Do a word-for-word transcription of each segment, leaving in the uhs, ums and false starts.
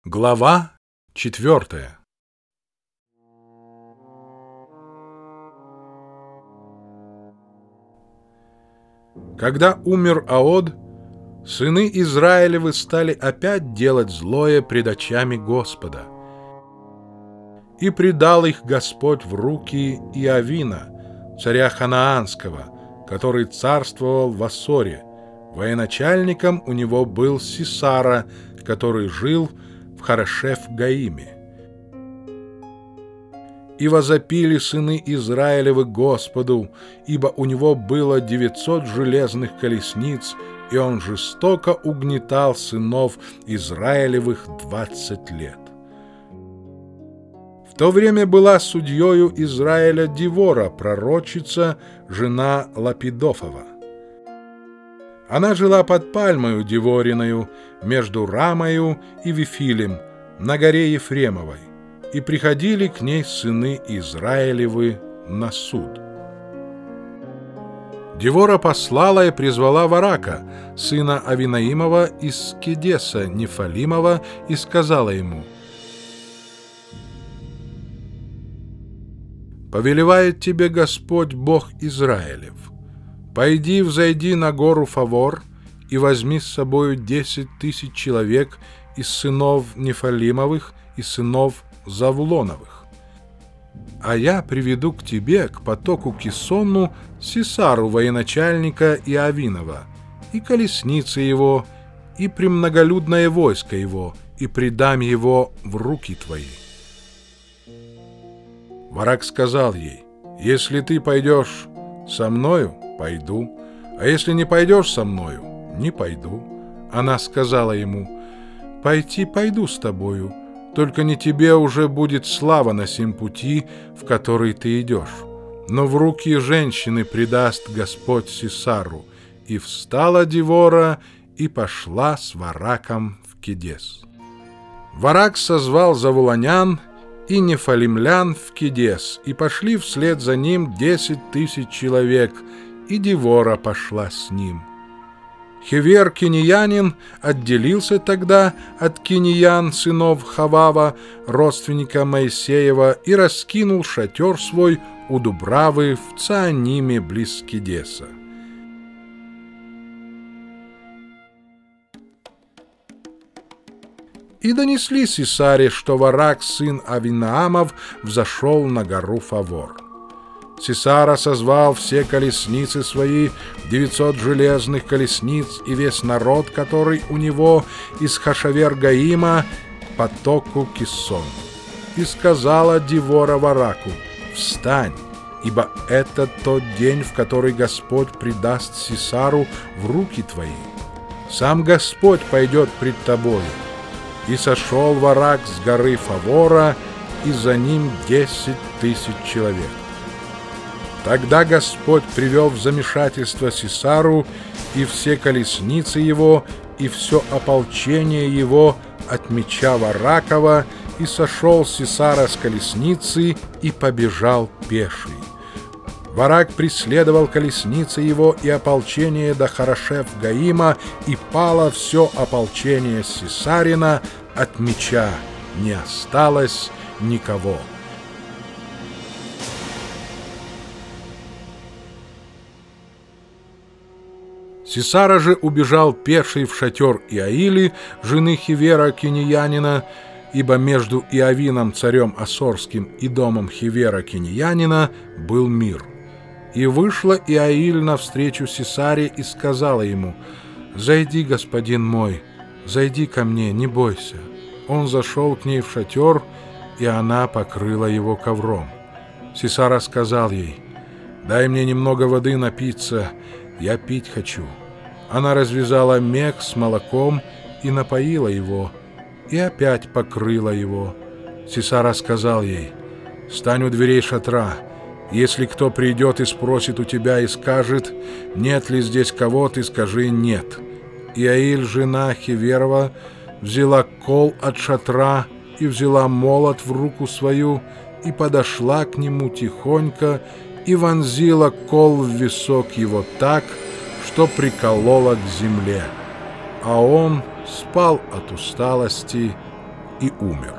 Глава четвертая. Когда умер Аод, сыны Израилевы стали опять делать злое пред очами Господа. И предал их Господь в руки Иовина, царя Ханаанского, который царствовал в Ассоре. Военачальником у него был Сисара, который жил в Харашеф-Гаиме. И возопили сыны Израилевы Господу, ибо у него было девятьсот железных колесниц, и он жестоко угнетал сынов Израилевых двадцать лет. В то время была судьею Израиля Девора, пророчица, жена Лапидофова. Она жила под пальмою Девориною, между Рамою и Вифилем, на горе Ефремовой, и приходили к ней сыны Израилевы на суд. Девора послала и призвала Варака, сына Авинаимова из Кедеса Нефалимова, и сказала ему: «Повелевает тебе Господь Бог Израилев: пойди, взойди на гору Фавор и возьми с собою десять тысяч человек из сынов Нефалимовых и сынов Завулоновых. А я приведу к тебе, к потоку Кисону, Сисару, военачальника Иовинова, и колесницы его, и премноголюдное войско его, и предам его в руки твои». Варак сказал ей: «Если ты пойдешь со мною, пойду, а если не пойдешь со мною, не пойду». Она сказала ему: «Пойти пойду с тобою, только не тебе уже будет слава на сем пути, в который ты идешь, но в руки женщины предаст Господь Сисару». И встала Девора и пошла с Вараком в Кедес. Варак созвал завулонян и нефалимлян в Кедес, и пошли вслед за ним десять тысяч человек, и Девора пошла с ним. Хевер Киниянин отделился тогда от Киниян, сынов Хавава, родственника Моисеева, и раскинул шатер свой у Дубравы в Цааниме близ Кедеса. И донесли Сисаре, что Варак, сын Авинаамов, взошел на гору Фавор. Сисара созвал все колесницы свои, девятьсот железных колесниц, и весь народ, который у него из Хашавер-Гаима, к потоку Кисон. И сказала Девора Вараку: «Встань, ибо это тот день, в который Господь предаст Сисару в руки твои. Сам Господь пойдет пред тобою». И сошел Варак с горы Фавора, и за ним десять тысяч человек. Тогда Господь привел в замешательство Сисару и все колесницы его, и все ополчение его от меча Варакова, и сошел Сисара с колесницы и побежал пеший. Варак преследовал колесницы его и ополчение до Харашеф-Гаима, и пало все ополчение Сисарина, от меча не осталось никого. Сисара же убежал пеший в шатер Иаили, жены Хевера Киниянина, ибо между Иовином, царем Ассорским, и домом Хевера Киниянина был мир. И вышла Иаиль навстречу Сисаре и сказала ему: «Зайди, господин мой, зайди ко мне, не бойся». Он зашел к ней в шатер, и она покрыла его ковром. Сисара сказал ей: «Дай мне немного воды напиться, я пить хочу». Она развязала мех с молоком и напоила его, и опять покрыла его. Сисара сказал ей: «Стань у дверей шатра. Если кто придет и спросит у тебя и скажет: нет ли здесь кого, ты скажи: нет». Иаиль, жена Хеверова, взяла кол от шатра и взяла молот в руку свою, и подошла к нему тихонько, и вонзила кол в висок его так, что приколола к земле. А он спал от усталости и умер.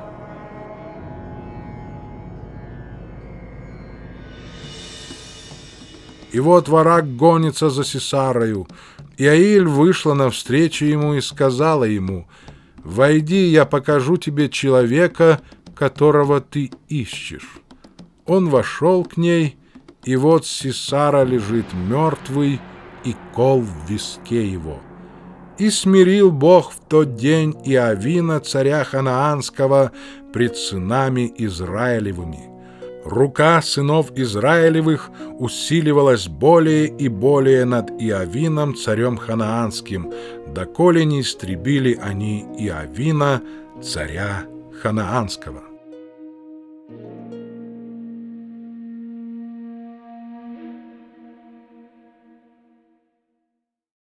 И вот Варак гонится за Сисарою, и Аиль вышла навстречу ему и сказала ему: «Войди, я покажу тебе человека, которого ты ищешь». Он вошел к ней, и вот Сисара лежит мертвый, и кол в виске его. И смирил Бог в тот день Иовина, царя Ханаанского, пред сынами Израилевыми. Рука сынов Израилевых усиливалась более и более над Иовином, царем Ханаанским, доколе не истребили они Иовина, царя Ханаанского.